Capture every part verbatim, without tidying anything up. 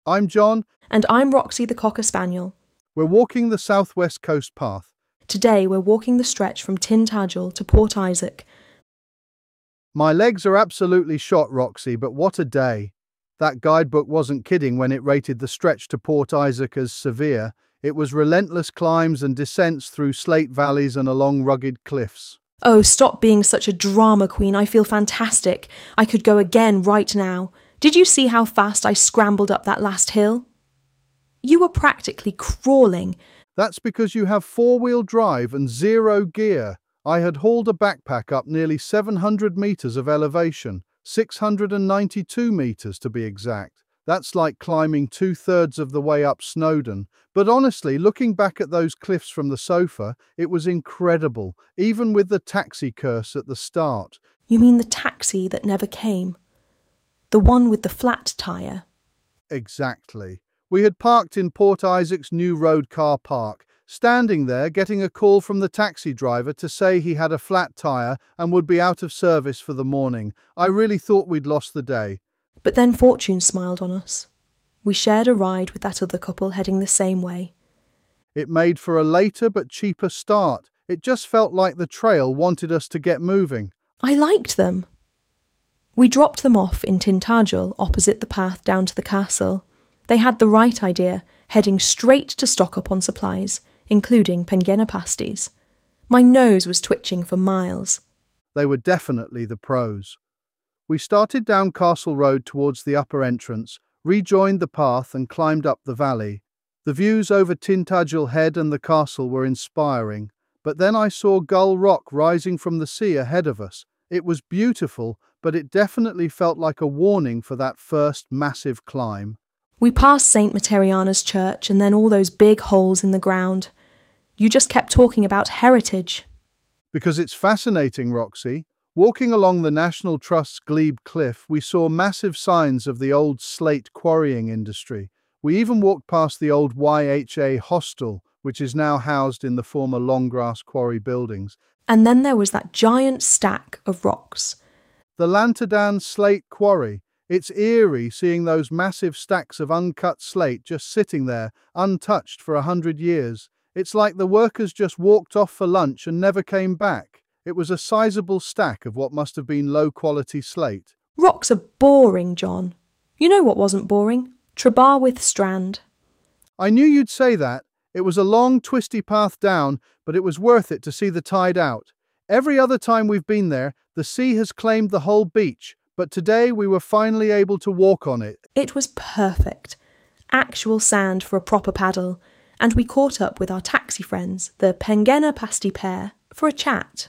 I'm John. And I'm Roxy the Cocker Spaniel. We're walking the Southwest Coast Path. Today we're walking the stretch from Tintagel to Port Isaac. My legs are absolutely shot, Roxy, but what a day. That guidebook wasn't kidding when it rated the stretch to Port Isaac as severe. It was relentless climbs and descents through slate valleys and along rugged cliffs. Oh, stop being such a drama queen. I feel fantastic. I could go again right now. Did you see how fast I scrambled up that last hill? You were practically crawling. That's because you have four-wheel drive and zero gear. I had hauled a backpack up nearly seven hundred metres of elevation, six hundred ninety-two metres to be exact. That's like climbing two-thirds of the way up Snowdon. But honestly, looking back at those cliffs from the sofa, it was incredible, even with the taxi curse at the start. You mean the taxi that never came? The one with the flat tyre? Exactly. We had parked in Port Isaac's new road car park, standing there getting a call from the taxi driver to say he had a flat tyre and would be out of service for the morning. I really thought we'd lost the day. But then fortune smiled on us. We shared a ride with that other couple heading the same way. It made for a later but cheaper start. It just felt like the trail wanted us to get moving. I liked them. We dropped them off in Tintagel, opposite the path down to the castle. They had the right idea, heading straight to stock up on supplies, including Penguena pasties. My nose was twitching for miles. They were definitely the pros. We started down Castle Road towards the upper entrance, rejoined the path and climbed up the valley. The views over Tintagel Head and the castle were inspiring, but then I saw Gull Rock rising from the sea ahead of us. It was beautiful, but it definitely felt like a warning for that first massive climb. We passed Saint Materiana's church and then all those big holes in the ground. You just kept talking about heritage. Because it's fascinating, Roxy. Walking along the National Trust's Glebe Cliff, we saw massive signs of the old slate quarrying industry. We even walked past the old Y H A hostel, which is now housed in the former Longgrass quarry buildings. And then there was that giant stack of rocks. The Lantadan Slate Quarry. It's eerie seeing those massive stacks of uncut slate just sitting there, untouched for a hundred years. It's like the workers just walked off for lunch and never came back. It was a sizable stack of what must have been low-quality slate. Rocks are boring, John. You know what wasn't boring? Trebarwith Strand. I knew you'd say that. It was a long, twisty path down, but it was worth it to see the tide out. Every other time we've been there, the sea has claimed the whole beach, but today we were finally able to walk on it. It was perfect. Actual sand for a proper paddle, and we caught up with our taxi friends, the Penguena pasty pair, for a chat.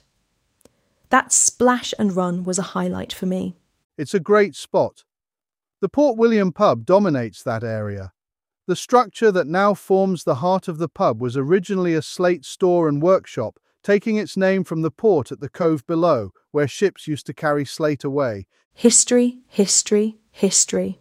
That splash and run was a highlight for me. It's a great spot. The Port William pub dominates that area. The structure that now forms the heart of the pub was originally a slate store and workshop, taking its name from the port at the cove below, where ships used to carry slate away. History, history, history.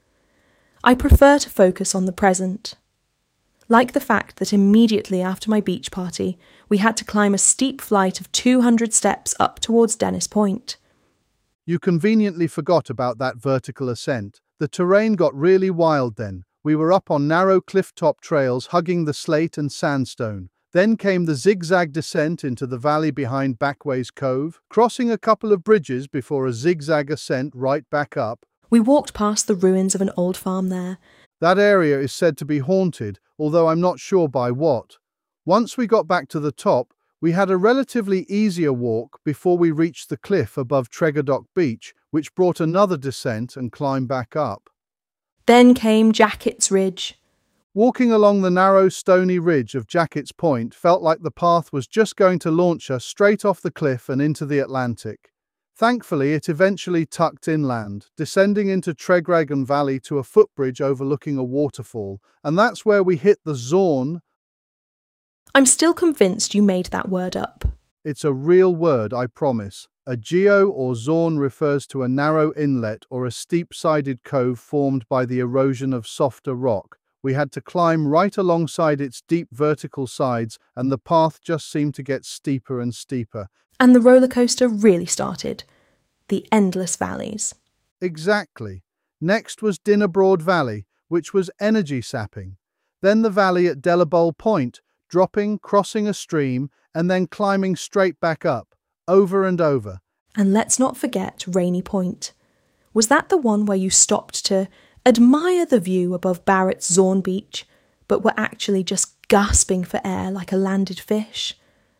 I prefer to focus on the present. Like the fact that immediately after my beach party, we had to climb a steep flight of two hundred steps up towards Dennis Point. You conveniently forgot about that vertical ascent. The terrain got really wild then. We were up on narrow cliff-top trails hugging the slate and sandstone. Then came the zigzag descent into the valley behind Backways Cove, crossing a couple of bridges before a zigzag ascent right back up. We walked past the ruins of an old farm there. That area is said to be haunted, although I'm not sure by what. Once we got back to the top, we had a relatively easier walk before we reached the cliff above Tregadock Beach, which brought another descent and climb back up. Then came Jacket's Ridge. Walking along the narrow stony ridge of Jacket's Point felt like the path was just going to launch us straight off the cliff and into the Atlantic. Thankfully, it eventually tucked inland, descending into Tregragan Valley to a footbridge overlooking a waterfall, and that's where we hit the Zorn. I'm still convinced you made that word up. It's a real word, I promise. A geo or Zorn refers to a narrow inlet or a steep-sided cove formed by the erosion of softer rock. We had to climb right alongside its deep vertical sides, and the path just seemed to get steeper and steeper. And the roller coaster really started. The endless valleys. Exactly. Next was Dinnerbroad Valley, which was energy sapping. Then the valley at Delabole Point, dropping, crossing a stream, and then climbing straight back up, over and over. And let's not forget Rainy Point. Was that the one where you stopped to admire the view above Barrett's Zorn Beach, but were actually just gasping for air like a landed fish?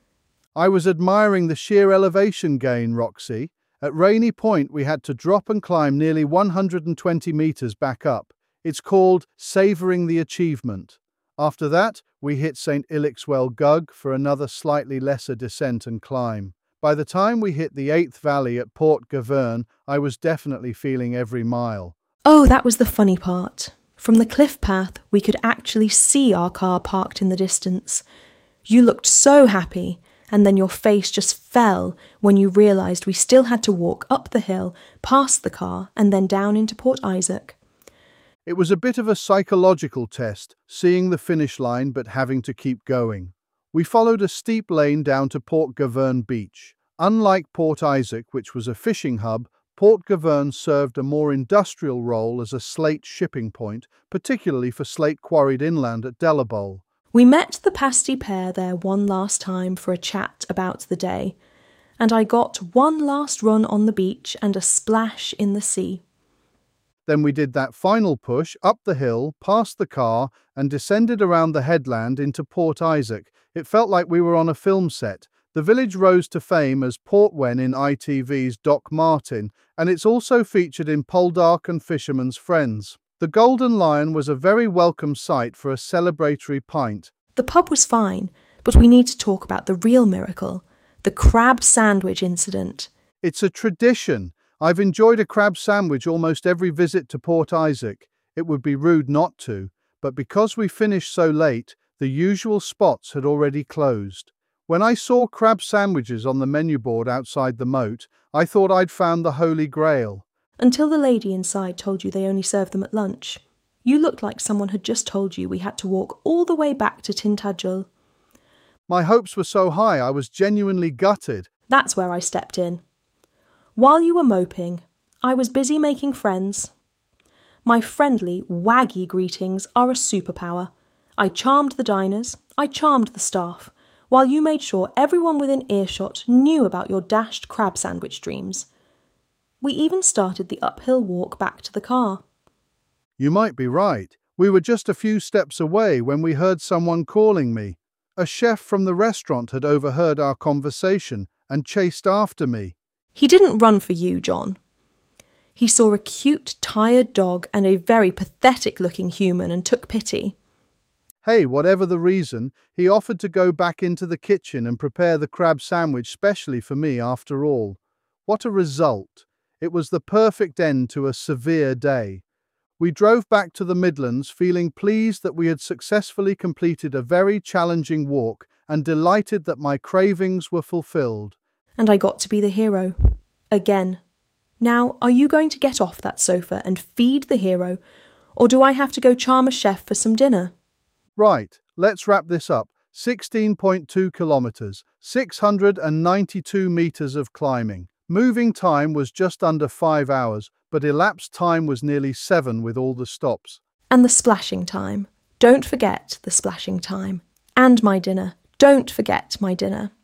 I was admiring the sheer elevation gain, Roxy. At Rainy Point, we had to drop and climb nearly one hundred twenty metres back up. It's called savouring the achievement. After that, we hit Saint Ilixwell Gug for another slightly lesser descent and climb. By the time we hit the eighth valley at Port Gavern, I was definitely feeling every mile. Oh, that was the funny part. From the cliff path, we could actually see our car parked in the distance. You looked so happy, and then your face just fell when you realised we still had to walk up the hill, past the car, and then down into Port Isaac. It was a bit of a psychological test, seeing the finish line but having to keep going. We followed a steep lane down to Port Gavern Beach. Unlike Port Isaac, which was a fishing hub, Port Gavern served a more industrial role as a slate shipping point, particularly for slate quarried inland at Delabole. We met the pasty pair there one last time for a chat about the day, and I got one last run on the beach and a splash in the sea. Then we did that final push up the hill, past the car, and descended around the headland into Port Isaac. It felt like we were on a film set. The village rose to fame as Portwen in I T V's Doc Martin, and it's also featured in Poldark and Fisherman's Friends. The Golden Lion was a very welcome sight for a celebratory pint. The pub was fine, but we need to talk about the real miracle, the crab sandwich incident. It's a tradition. I've enjoyed a crab sandwich almost every visit to Port Isaac. It would be rude not to, but because we finished so late, the usual spots had already closed. When I saw crab sandwiches on the menu board outside the moat, I thought I'd found the Holy Grail. Until the lady inside told you they only serve them at lunch. You looked like someone had just told you we had to walk all the way back to Tintagel. My hopes were so high I was genuinely gutted. That's where I stepped in. While you were moping, I was busy making friends. My friendly, waggy greetings are a superpower. I charmed the diners, I charmed the staff, while you made sure everyone within earshot knew about your dashed crab sandwich dreams. We even started the uphill walk back to the car. You might be right. We were just a few steps away when we heard someone calling me. A chef from the restaurant had overheard our conversation and chased after me. He didn't run for you, John. He saw a cute, tired dog and a very pathetic-looking human and took pity. Hey, whatever the reason, he offered to go back into the kitchen and prepare the crab sandwich specially for me after all. What a result! It was the perfect end to a severe day. We drove back to the Midlands feeling pleased that we had successfully completed a very challenging walk and delighted that my cravings were fulfilled. And I got to be the hero. Again. Now, are you going to get off that sofa and feed the hero, or do I have to go charm a chef for some dinner? Right, let's wrap this up. sixteen point two kilometres, six hundred ninety-two metres of climbing. Moving time was just under five hours, but elapsed time was nearly seven with all the stops. And the splashing time. Don't forget the splashing time. And my dinner. Don't forget my dinner.